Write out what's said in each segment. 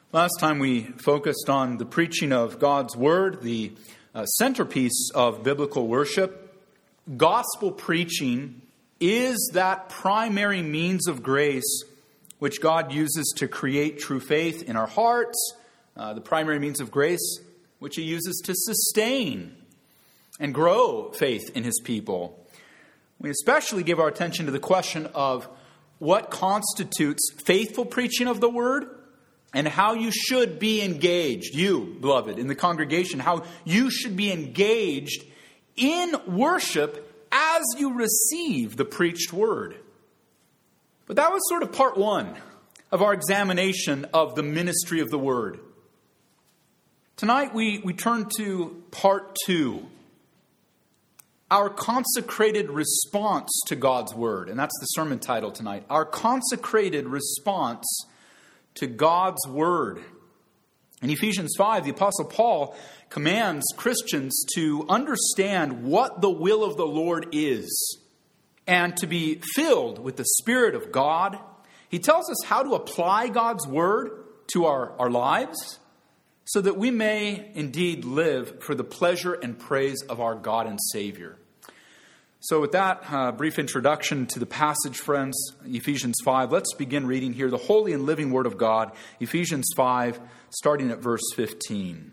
Last time we focused on the preaching of God's Word, the centerpiece of biblical worship. Gospel preaching is that primary means of grace which God uses to create true faith in our hearts, the primary means of grace which He uses to sustain and grow faith in His people. We especially give our attention to the question of what constitutes faithful preaching of the Word, and how you should be engaged, you, beloved, in the congregation, how you should be engaged in worship as you receive the preached word. But that was sort of part one of our examination of the ministry of the word. Tonight we turn to part two, our consecrated response to God's word. And that's the sermon title tonight, our consecrated response to God's word. In Ephesians 5, the Apostle Paul commands Christians to understand what the will of the Lord is and to be filled with the Spirit of God. He tells us how to apply God's word to our lives so that we may indeed live for the pleasure and praise of our God and Savior. So with that brief introduction to the passage, friends, Ephesians 5, let's begin reading here the holy and living Word of God, Ephesians 5, starting at verse 15.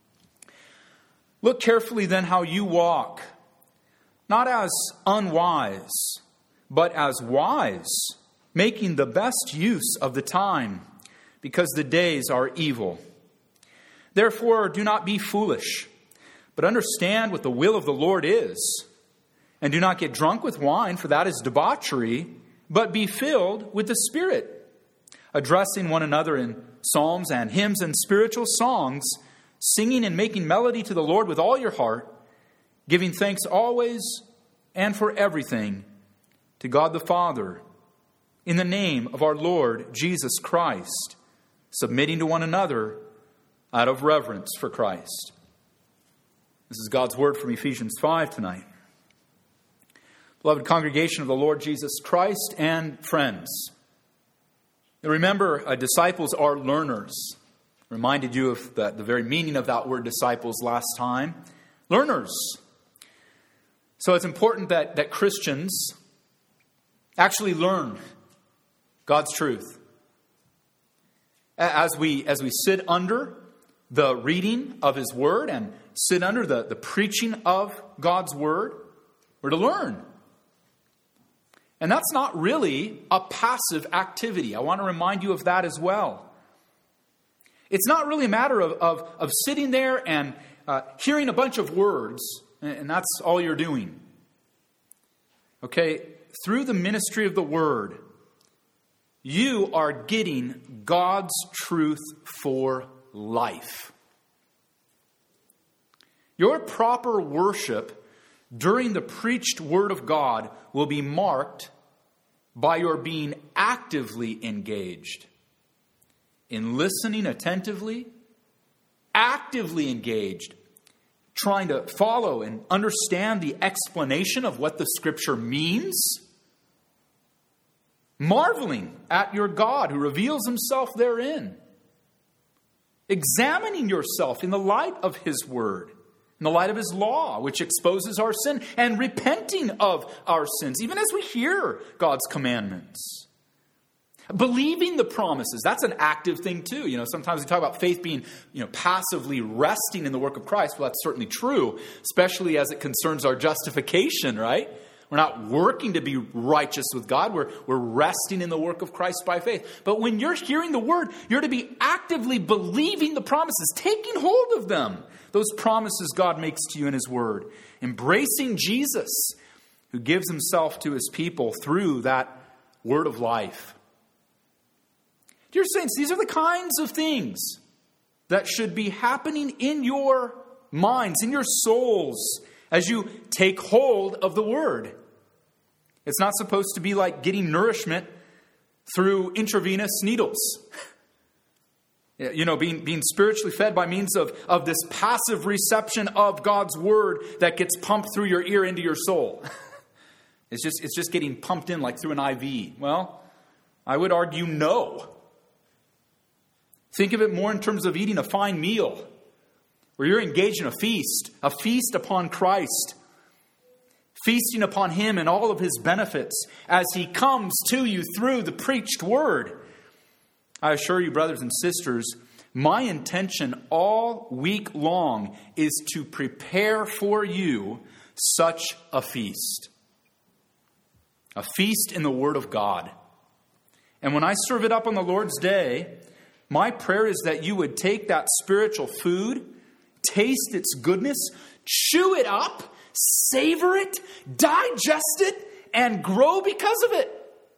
Look carefully then how you walk, not as unwise, but as wise, making the best use of the time, because the days are evil. Therefore, do not be foolish, but understand what the will of the Lord is. And do not get drunk with wine, for that is debauchery, but be filled with the Spirit, addressing one another in psalms and hymns and spiritual songs, singing and making melody to the Lord with all your heart, giving thanks always and for everything to God the Father, in the name of our Lord Jesus Christ, submitting to one another out of reverence for Christ. This is God's word from Ephesians 5 tonight. Beloved congregation of the Lord Jesus Christ and friends, remember, disciples are learners. Reminded you of the very meaning of that word disciples last time. Learners. So it's important that Christians actually learn God's truth. As we sit under the reading of His Word and sit under the preaching of God's Word, we're to learn. And that's not really a passive activity. I want to remind you of that as well. It's not really a matter of sitting there and hearing a bunch of words, and that's all you're doing. Okay, through the ministry of the Word, you are getting God's truth for life. Your proper worship during the preached Word of God will be marked by your being actively engaged in listening attentively, actively engaged, trying to follow and understand the explanation of what the Scripture means, marveling at your God who reveals Himself therein, examining yourself in the light of His Word, in the light of His law, which exposes our sin, and repenting of our sins, even as we hear God's commandments. Believing the promises, that's an active thing too. Sometimes we talk about faith being, passively resting in the work of Christ. Well, that's certainly true, especially as it concerns our justification, right? We're not working to be righteous with God. We're resting in the work of Christ by faith. But when you're hearing the Word, you're to be actively believing the promises, taking hold of them. Those promises God makes to you in His Word. Embracing Jesus, who gives Himself to His people through that Word of life. Dear saints, these are the kinds of things that should be happening in your minds, in your souls, as you take hold of the Word. It's not supposed to be like getting nourishment through intravenous needles. Being spiritually fed by means of this passive reception of God's Word that gets pumped through your ear into your soul. It's just getting pumped in like through an IV. Well, I would argue no. Think of it more in terms of eating a fine meal, where you're engaged in a feast upon Christ, feasting upon Him and all of His benefits as He comes to you through the preached word. I assure you, brothers and sisters, my intention all week long is to prepare for you such a feast. A feast in the Word of God. And when I serve it up on the Lord's Day, my prayer is that you would take that spiritual food, taste its goodness, chew it up, savor it, digest it, and grow because of it.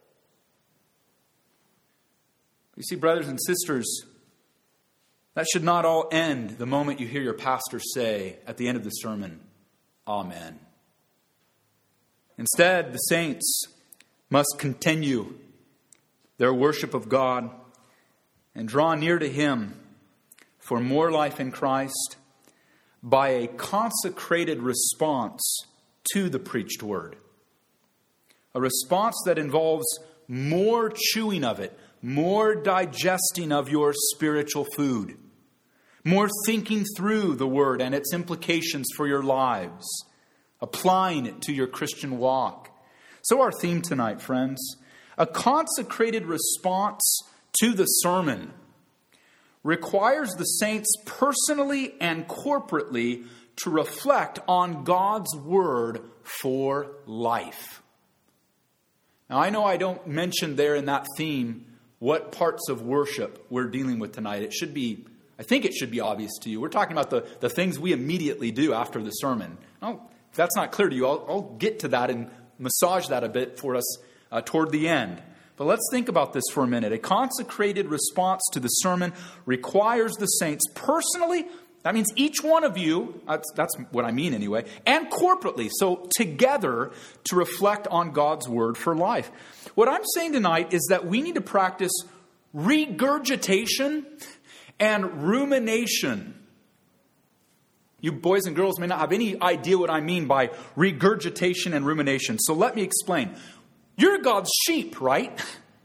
You see, brothers and sisters, that should not all end the moment you hear your pastor say at the end of the sermon, Amen. Instead, the saints must continue their worship of God and draw near to Him for more life in Christ by a consecrated response to the preached word. A response that involves more chewing of it, more digesting of your spiritual food, more thinking through the word and its implications for your lives, applying it to your Christian walk. So our theme tonight, friends, a consecrated response to the sermon requires the saints personally and corporately to reflect on God's word for life. Now, I know I don't mention there in that theme what parts of worship we're dealing with tonight. I think it should be obvious to you. We're talking about the things we immediately do after the sermon. If that's not clear to you, I'll get to that and massage that a bit for us toward the end. But let's think about this for a minute. A consecrated response to the sermon requires the saints personally, that means each one of you, that's what I mean anyway, and corporately, so together, to reflect on God's word for life. What I'm saying tonight is that we need to practice regurgitation and rumination. You boys and girls may not have any idea what I mean by regurgitation and rumination. So let me explain. You're God's sheep, right?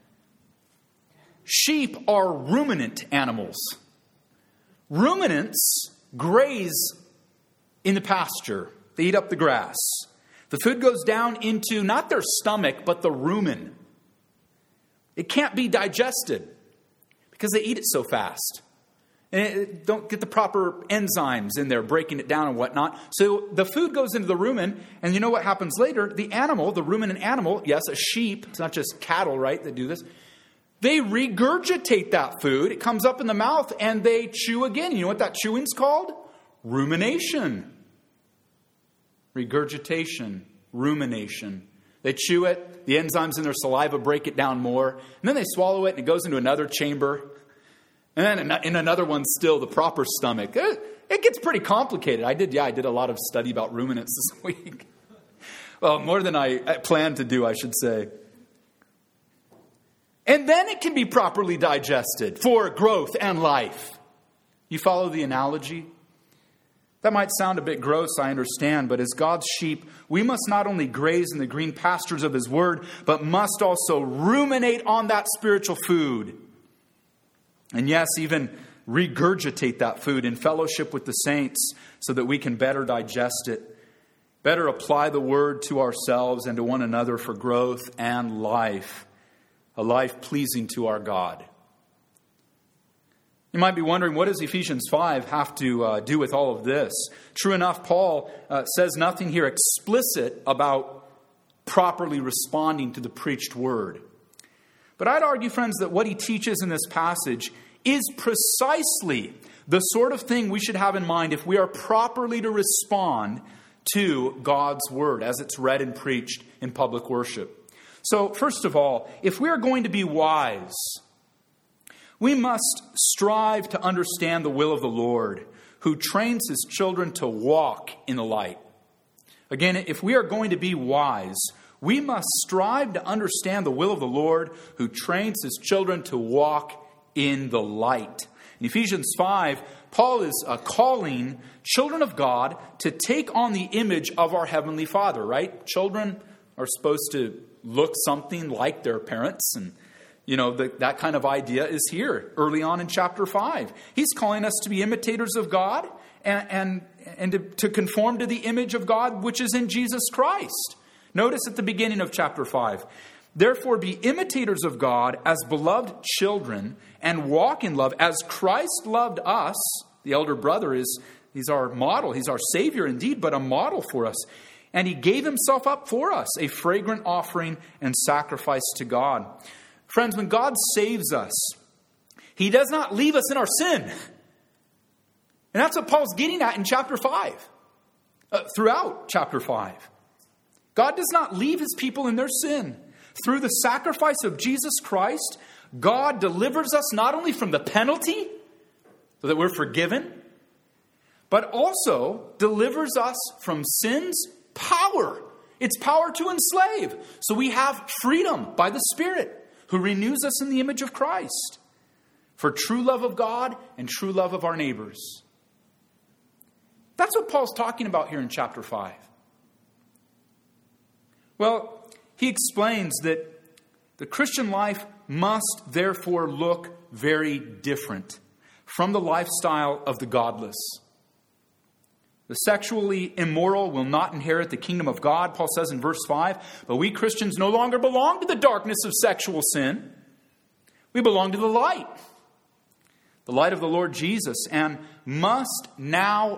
Sheep are ruminant animals. Ruminants graze in the pasture. They eat up the grass. The food goes down into not their stomach, but the rumen. It can't be digested because they eat it so fast. And it don't get the proper enzymes in there, breaking it down and whatnot. So the food goes into the rumen, and you know what happens later? The animal, the ruminant animal, yes, a sheep, it's not just cattle, right, that do this. They regurgitate that food. It comes up in the mouth, and they chew again. You know what that chewing's called? Rumination. Regurgitation, rumination. They chew it, the enzymes in their saliva break it down more, and then they swallow it, and it goes into another chamber. And then in another one still, the proper stomach. It gets pretty complicated. I did a lot of study about ruminants this week. Well, more than I planned to do, I should say. And then it can be properly digested for growth and life. You follow the analogy? That might sound a bit gross, I understand, but as God's sheep, we must not only graze in the green pastures of His word, but must also ruminate on that spiritual food. And yes, even regurgitate that food in fellowship with the saints so that we can better digest it, better apply the word to ourselves and to one another for growth and life, a life pleasing to our God. You might be wondering, what does Ephesians 5 have to do with all of this? True enough, Paul says nothing here explicit about properly responding to the preached word. But I'd argue, friends, that what he teaches in this passage is precisely the sort of thing we should have in mind if we are properly to respond to God's word as it's read and preached in public worship. So, first of all, if we are going to be wise, we must strive to understand the will of the Lord, who trains His children to walk in the light. Again, if we are going to be wise, we must strive to understand the will of the Lord, who trains His children to walk in the light. In Ephesians 5, Paul is calling children of God to take on the image of our Heavenly Father, right? Children are supposed to look something like their parents, and That kind of idea is here early on in chapter 5. He's calling us to be imitators of God and to conform to the image of God, which is in Jesus Christ. Notice at the beginning of chapter 5, therefore be imitators of God as beloved children and walk in love as Christ loved us. The elder brother he's our model. He's our Savior indeed, but a model for us. And he gave himself up for us, a fragrant offering and sacrifice to God. Friends, when God saves us, he does not leave us in our sin. And that's what Paul's getting at in chapter 5, throughout chapter 5. God does not leave his people in their sin. Through the sacrifice of Jesus Christ, God delivers us not only from the penalty, so that we're forgiven, but also delivers us from sin's power. It's power to enslave. So we have freedom by the Spirit, who renews us in the image of Christ, for true love of God and true love of our neighbors. That's what Paul's talking about here in chapter 5. Well, he explains that the Christian life must therefore look very different from the lifestyle of the godless. The sexually immoral will not inherit the kingdom of God, Paul says in verse 5. But we Christians no longer belong to the darkness of sexual sin. We belong to the light of the Lord Jesus, and must now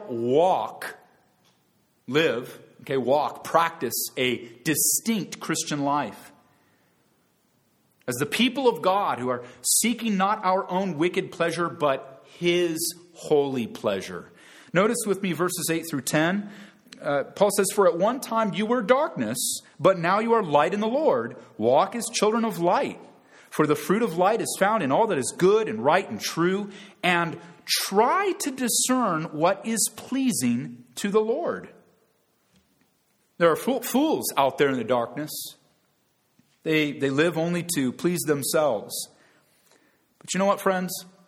practice a distinct Christian life. As the people of God who are seeking not our own wicked pleasure, but his holy pleasure. Notice with me verses 8 through 10. Paul says, for at one time you were darkness, but now you are light in the Lord. Walk as children of light. For the fruit of light is found in all that is good and right and true. And try to discern what is pleasing to the Lord. There are fools out there in the darkness. They live only to please themselves. But you know what, friends?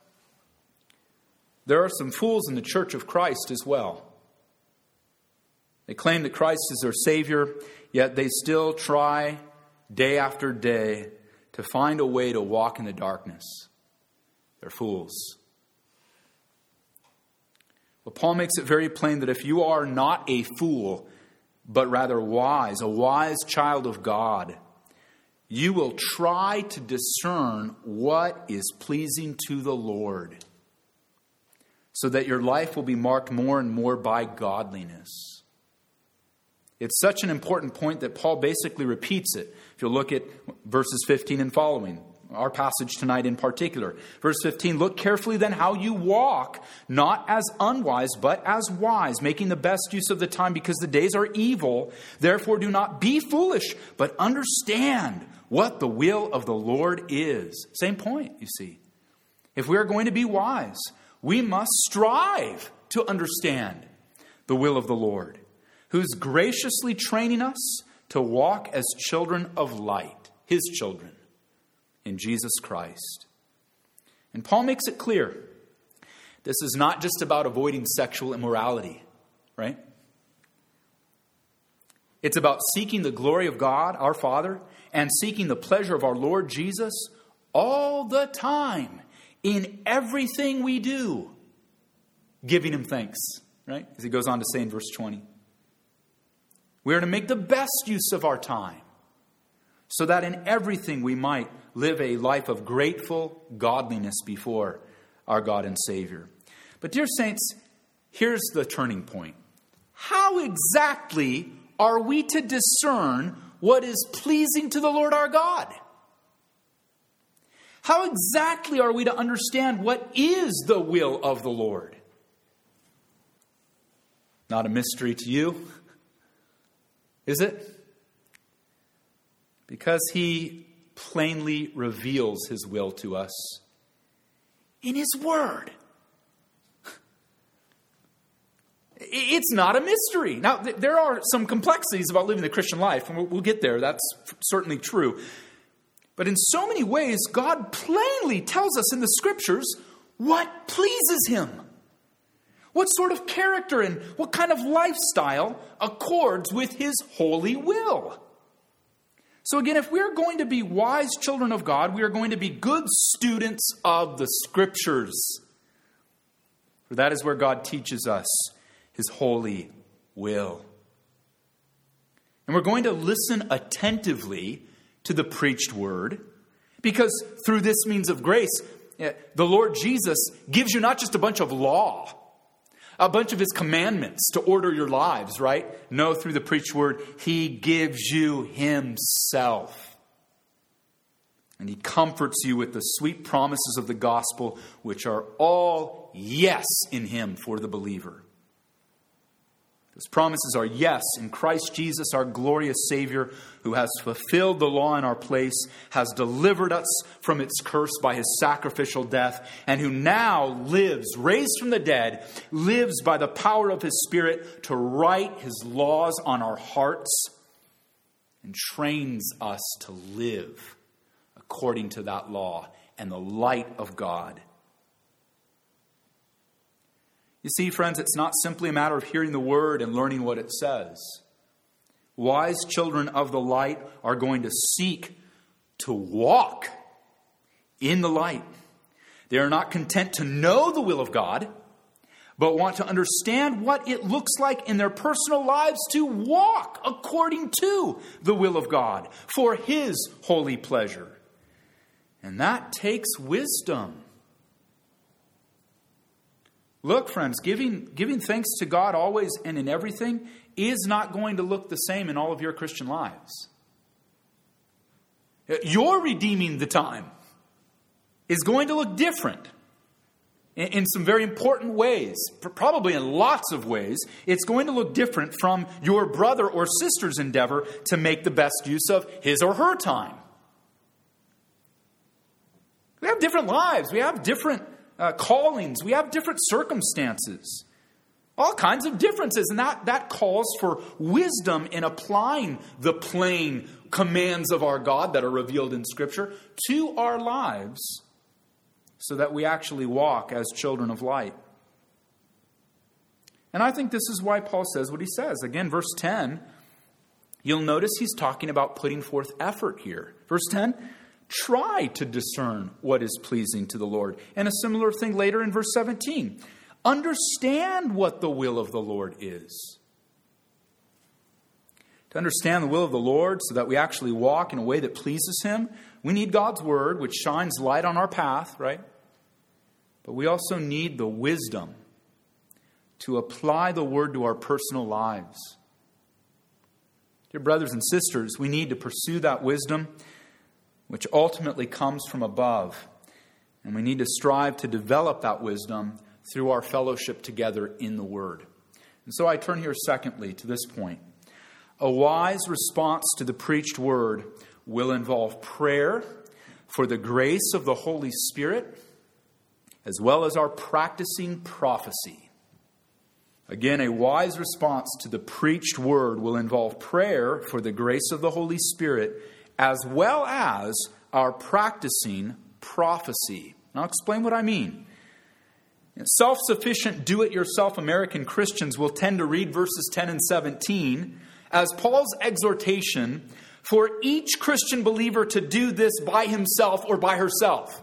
There are some fools in the church of Christ as well. They claim that Christ is their Savior, yet they still try day after day to find a way to walk in the darkness. They're fools. Well, Paul makes it very plain that if you are not a fool, but rather wise, a wise child of God, you will try to discern what is pleasing to the Lord, so that your life will be marked more and more by godliness. It's such an important point that Paul basically repeats it. If you'll look at verses 15 and following, our passage tonight in particular. Verse 15, look carefully then how you walk, not as unwise, but as wise, making the best use of the time, because the days are evil. Therefore do not be foolish, but understand what the will of the Lord is. Same point, you see. If we are going to be wise, we must strive to understand the will of the Lord, who's graciously training us to walk as children of light, his children, in Jesus Christ. And Paul makes it clear, this is not just about avoiding sexual immorality, right? It's about seeking the glory of God, our Father, and seeking the pleasure of our Lord Jesus all the time, in everything we do, giving him thanks, right? As he goes on to say in verse 20. We are to make the best use of our time, so that in everything we might live a life of grateful godliness before our God and Savior. But dear saints, here's the turning point. How exactly are we to discern what is pleasing to the Lord our God? How exactly are we to understand what is the will of the Lord? Not a mystery to you, is it? Because he plainly reveals his will to us in his word. It's not a mystery. Now, there are some complexities about living the Christian life, and we'll get there. That's certainly true. But in so many ways, God plainly tells us in the Scriptures what pleases him. What sort of character and what kind of lifestyle accords with his holy will. So again, if we're going to be wise children of God, we are going to be good students of the Scriptures. For that is where God teaches us His holy will. And we're going to listen attentively to the preached word, because through this means of grace, the Lord Jesus gives you not just a bunch of law, a bunch of His commandments to order your lives, right? No, through the preached word, He gives you Himself. And He comforts you with the sweet promises of the gospel, which are all yes in Him for the believer. Those promises are yes in Christ Jesus, our glorious Savior, who has fulfilled the law in our place, has delivered us from its curse by His sacrificial death, and who now lives, raised from the dead, lives by the power of His Spirit to write His laws on our hearts and trains us to live according to that law and the light of God. You see, friends, it's not simply a matter of hearing the word and learning what it says. Wise children of the light are going to seek to walk in the light. They are not content to know the will of God, but want to understand what it looks like in their personal lives to walk according to the will of God for His holy pleasure. And that takes wisdom. Look, friends, giving thanks to God always and in everything is not going to look the same in all of your Christian lives. Your redeeming the time is going to look different in some very important ways, probably in lots of ways. It's going to look different from your brother or sister's endeavor to make the best use of his or her time. We have different lives. We have different callings. We have different circumstances. All kinds of differences. And that calls for wisdom in applying the plain commands of our God that are revealed in Scripture to our lives so that we actually walk as children of light. And I think this is why Paul says what he says. Again, verse 10, you'll notice he's talking about putting forth effort here. Verse 10, try to discern what is pleasing to the Lord. And a similar thing later in verse 17. Understand what the will of the Lord is. To understand the will of the Lord so that we actually walk in a way that pleases Him, we need God's Word, which shines light on our path, right? But we also need the wisdom to apply the Word to our personal lives. Dear brothers and sisters, we need to pursue that wisdom which ultimately comes from above. And we need to strive to develop that wisdom through our fellowship together in the Word. And so I turn here secondly to this point. A wise response to the preached Word will involve prayer for the grace of the Holy Spirit, as well as our practicing prophecy. Again, a wise response to the preached Word will involve prayer for the grace of the Holy Spirit, as well as our practicing prophecy. And I'll explain what I mean. Self-sufficient, do-it-yourself American Christians will tend to read verses 10 and 17 as Paul's exhortation for each Christian believer to do this by himself or by herself.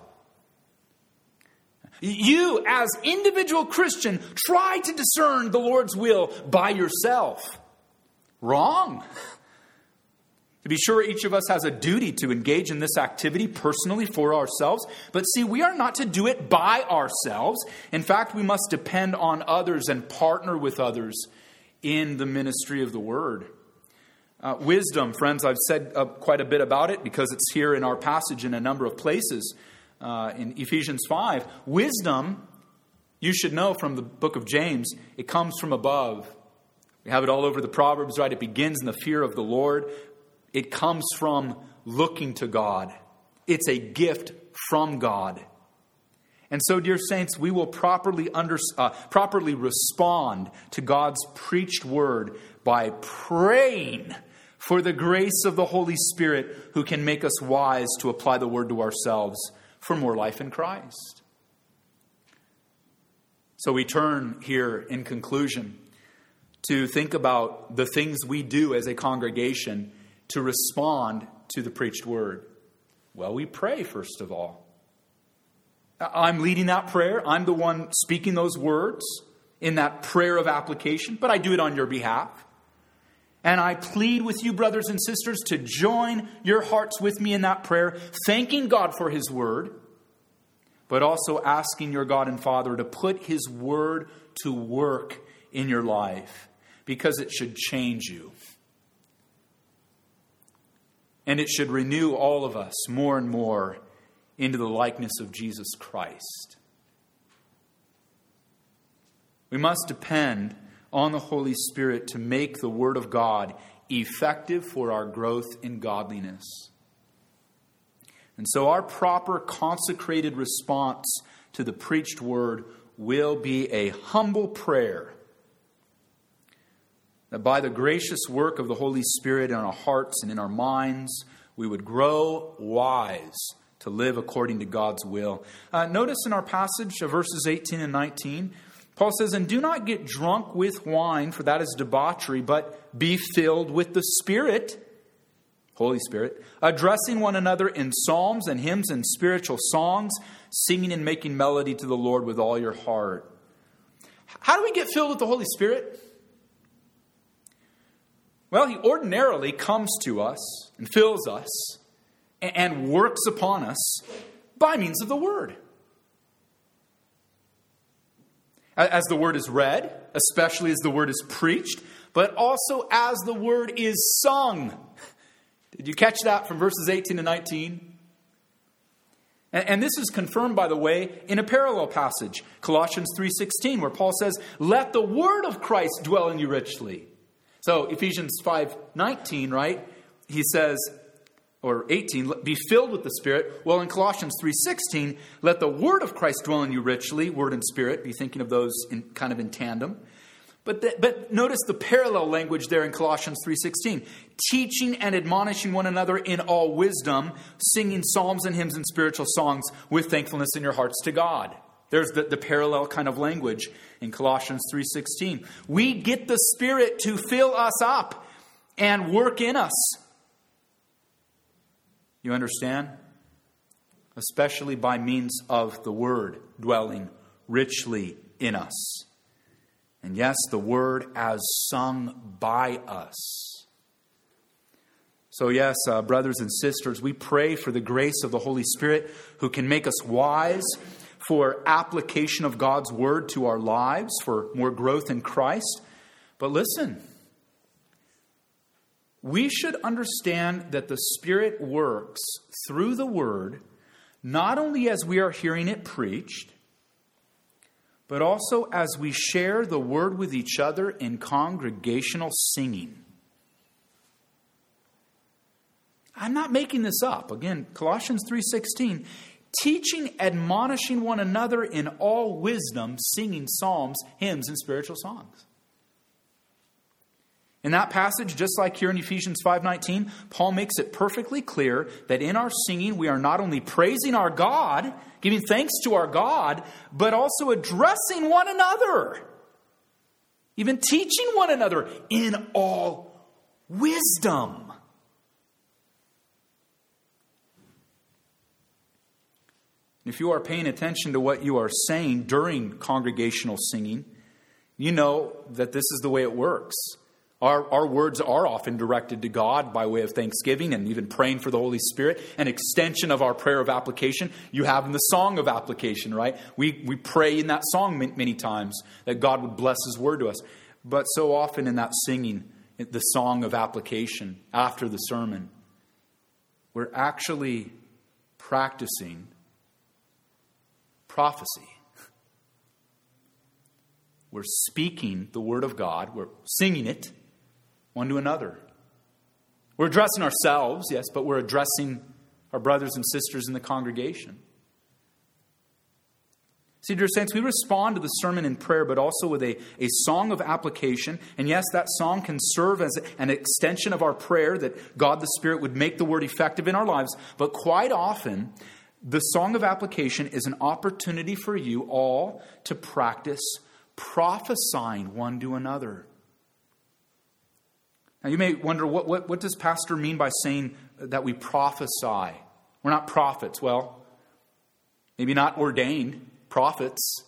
You, as individual Christian, try to discern the Lord's will by yourself. Wrong. To be sure, each of us has a duty to engage in this activity personally for ourselves. But see, we are not to do it by ourselves. In fact, we must depend on others and partner with others in the ministry of the Word. Wisdom, friends, I've said quite a bit about it because it's here in our passage in a number of places. In Ephesians 5, wisdom, you should know from the book of James, it comes from above. We have it all over the Proverbs, right? It begins in the fear of the Lord. It comes from looking to God. It's a gift from God. And so, dear saints, we will properly respond to God's preached word by praying for the grace of the Holy Spirit who can make us wise to apply the word to ourselves for more life in Christ. So we turn here in conclusion to think about the things we do as a congregation to respond to the preached word? Well, we pray first of all. I'm leading that prayer. I'm the one speaking those words in that prayer of application, but I do it on your behalf. And I plead with you, brothers and sisters, to join your hearts with me in that prayer, thanking God for His word, but also asking your God and Father to put His word to work in your life, because it should change you. And it should renew all of us more and more into the likeness of Jesus Christ. We must depend on the Holy Spirit to make the Word of God effective for our growth in godliness. And so our proper consecrated response to the preached Word will be a humble prayer, that by the gracious work of the Holy Spirit in our hearts and in our minds, we would grow wise to live according to God's will. Notice in our passage, verses 18 and 19, Paul says, "And do not get drunk with wine, for that is debauchery, but be filled with the Spirit," Holy Spirit, "addressing one another in psalms and hymns and spiritual songs, singing and making melody to the Lord with all your heart." How do we get filled with the Holy Spirit? Well, He ordinarily comes to us and fills us and works upon us by means of the Word. As the Word is read, especially as the Word is preached, but also as the Word is sung. Did you catch that from verses 18 to 19? And this is confirmed, by the way, in a parallel passage, Colossians 3:16, where Paul says, "Let the word of Christ dwell in you richly." So Ephesians 5:19, right? He says, or 18, "Be filled with the Spirit." Well, in Colossians 3:16, "Let the word of Christ dwell in you richly," word and spirit. Be thinking of those kind of in tandem. But notice the parallel language there in Colossians 3:16. "Teaching and admonishing one another in all wisdom, singing psalms and hymns and spiritual songs with thankfulness in your hearts to God." There's the parallel kind of language in Colossians 3:16. We get the Spirit to fill us up and work in us. You understand? Especially by means of the Word dwelling richly in us. And yes, the Word as sung by us. So yes, brothers and sisters, we pray for the grace of the Holy Spirit who can make us wise for application of God's Word to our lives, for more growth in Christ. But listen, we should understand that the Spirit works through the Word, not only as we are hearing it preached, but also as we share the Word with each other in congregational singing. I'm not making this up. Again, Colossians 3:16, "Teaching, admonishing one another in all wisdom, singing psalms, hymns, and spiritual songs." In that passage, just like here in Ephesians 5:19, Paul makes it perfectly clear that in our singing, we are not only praising our God, giving thanks to our God, but also addressing one another, even teaching one another in all wisdom. If you are paying attention to what you are saying during congregational singing, you know that this is the way it works. Our words are often directed to God by way of thanksgiving and even praying for the Holy Spirit, an extension of our prayer of application. You have in the song of application, right? We pray in that song many times that God would bless His word to us. But so often in that singing, the song of application after the sermon, we're actually practicing prophecy. We're speaking the word of God. We're singing it one to another. We're addressing ourselves, yes, but we're addressing our brothers and sisters in the congregation. See, dear saints, we respond to the sermon in prayer, but also with a song of application. And yes, that song can serve as an extension of our prayer that God the Spirit would make the word effective in our lives. But quite often, the song of application is an opportunity for you all to practice prophesying one to another. Now you may wonder, what does Pastor mean by saying that we prophesy? We're not prophets. Well, maybe not ordained prophets.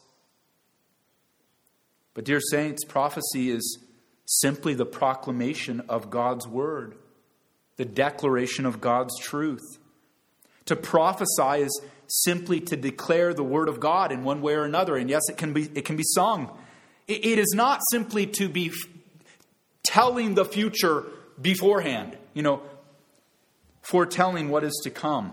But dear saints, prophecy is simply the proclamation of God's word, the declaration of God's truth. To prophesy is simply to declare the word of God in one way or another. And yes, it can be sung. It is not simply to be telling the future beforehand, foretelling what is to come.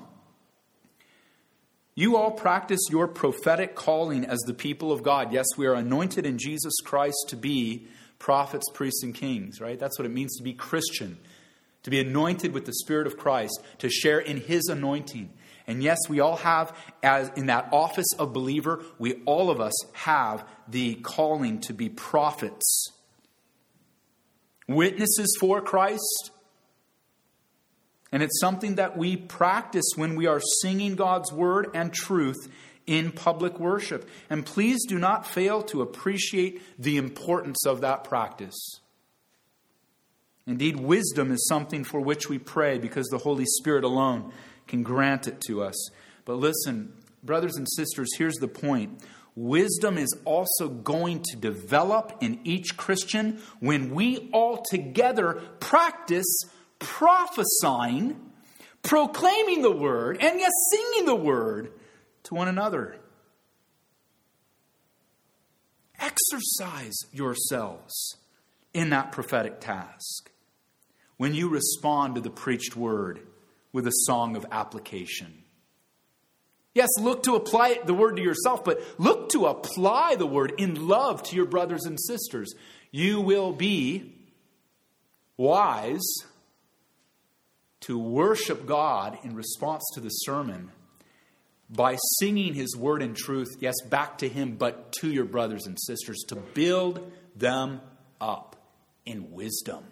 You all practice your prophetic calling as the people of God. Yes, we are anointed in Jesus Christ to be prophets, priests, and kings, right? That's what it means to be Christian, to be anointed with the Spirit of Christ, to share in His anointing. And yes, we all have, as in that office of believer, all of us have the calling to be prophets, witnesses for Christ. And it's something that we practice when we are singing God's word and truth in public worship. And please do not fail to appreciate the importance of that practice. Indeed, wisdom is something for which we pray because the Holy Spirit alone can grant it to us. But listen, brothers and sisters, here's the point. Wisdom is also going to develop in each Christian when we all together practice prophesying, proclaiming the word, and yes, singing the word to one another. Exercise yourselves in that prophetic task when you respond to the preached word with a song of application. Yes, look to apply the word to yourself, but look to apply the word in love to your brothers and sisters. You will be wise to worship God in response to the sermon by singing His word in truth, yes, back to Him, but to your brothers and sisters, to build them up in wisdom.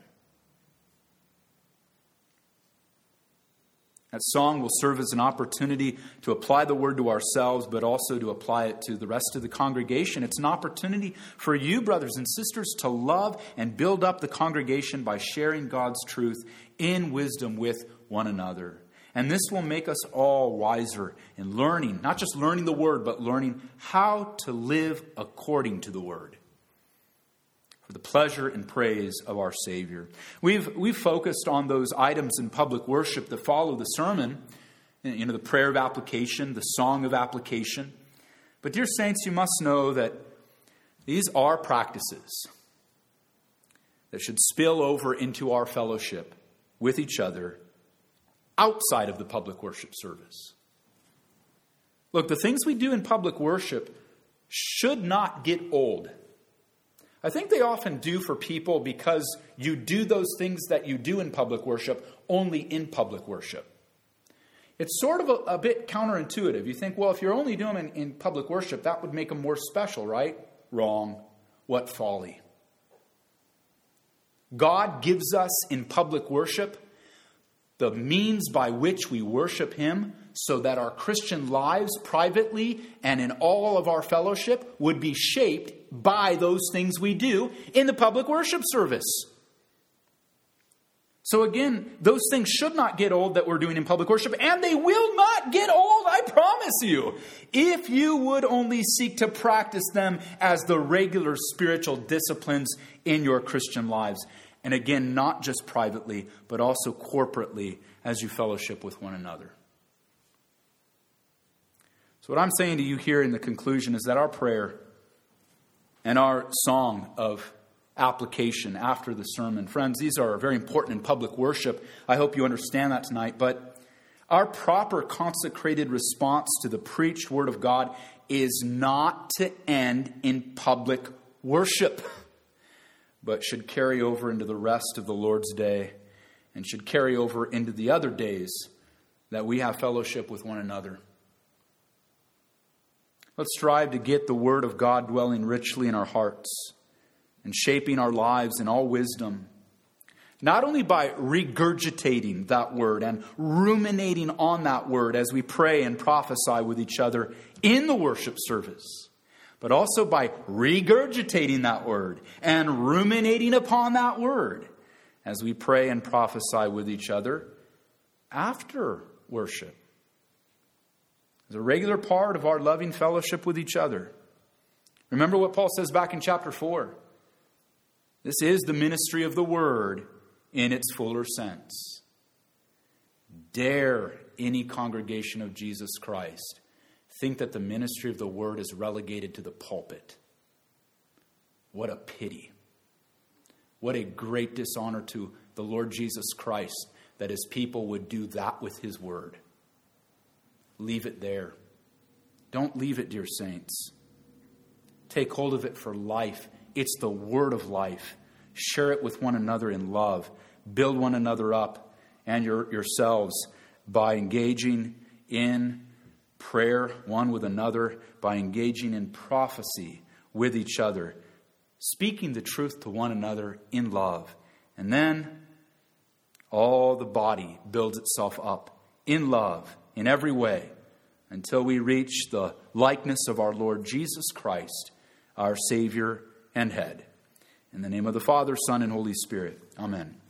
That song will serve as an opportunity to apply the word to ourselves, but also to apply it to the rest of the congregation. It's an opportunity for you, brothers and sisters, to love and build up the congregation by sharing God's truth in wisdom with one another. And this will make us all wiser in learning, not just learning the word, but learning how to live according to the word, for the pleasure and praise of our Savior. We've focused on those items in public worship that follow the sermon, the prayer of application, the song of application. But dear saints, you must know that these are practices that should spill over into our fellowship with each other outside of the public worship service. Look, the things we do in public worship should not get old. I think they often do for people because you do those things that you do in public worship only in public worship. It's sort of a bit counterintuitive. You think, well, if you're only doing them in public worship, that would make them more special, right? Wrong. What folly. God gives us in public worship the means by which we worship Him so that our Christian lives privately and in all of our fellowship would be shaped by those things we do in the public worship service. So again, those things should not get old that we're doing in public worship, and they will not get old, I promise you, if you would only seek to practice them as the regular spiritual disciplines in your Christian lives. And again, not just privately, but also corporately as you fellowship with one another. So what I'm saying to you here in the conclusion is that our prayer and our song of application after the sermon, friends, these are very important in public worship. I hope you understand that tonight. But our proper consecrated response to the preached word of God is not to end in public worship, but should carry over into the rest of the Lord's day and should carry over into the other days that we have fellowship with one another. Let's strive to get the Word of God dwelling richly in our hearts and shaping our lives in all wisdom, not only by regurgitating that Word and ruminating on that Word as we pray and prophesy with each other in the worship service, but also by regurgitating that Word and ruminating upon that Word as we pray and prophesy with each other after worship. It's a regular part of our loving fellowship with each other. Remember what Paul says back in chapter 4. This is the ministry of the Word in its fuller sense. Dare any congregation of Jesus Christ think that the ministry of the Word is relegated to the pulpit. What a pity. What a great dishonor to the Lord Jesus Christ that His people would do that with His Word. Leave it there. Don't leave it, dear saints. Take hold of it for life. It's the Word of life. Share it with one another in love. Build one another up and yourselves by engaging in prayer one with another, by engaging in prophecy with each other, speaking the truth to one another in love. And then all the body builds itself up in love in every way until we reach the likeness of our Lord Jesus Christ, our Savior and Head. In the name of the Father, Son, and Holy Spirit. Amen.